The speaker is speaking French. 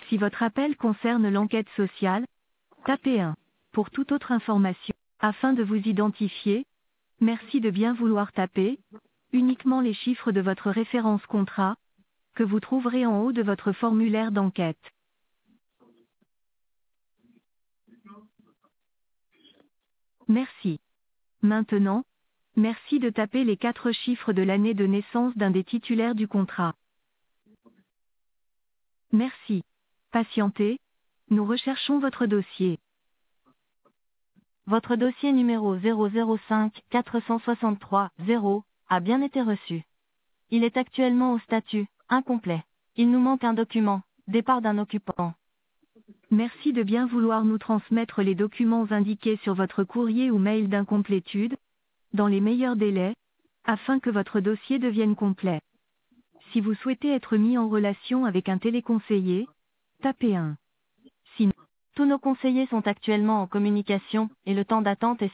Si votre appel concerne l'enquête sociale, tapez 1. Pour toute autre information, afin de vous identifier, merci de bien vouloir taper uniquement les chiffres de votre référence contrat, que vous trouverez en haut de votre formulaire d'enquête. Merci. Maintenant, merci de taper les 4 chiffres de l'année de naissance d'un des titulaires du contrat. Merci. Patientez, nous recherchons votre dossier. Votre dossier numéro 005 463 0 a bien été reçu. Il est actuellement au statut incomplet. Il nous manque un document, départ d'un occupant. Merci de bien vouloir nous transmettre les documents indiqués sur votre courrier ou mail d'incomplétude, dans les meilleurs délais, afin que votre dossier devienne complet. Si vous souhaitez être mis en relation avec un téléconseiller, tapez 1. Sinon, tous nos conseillers sont actuellement en communication, et le temps d'attente est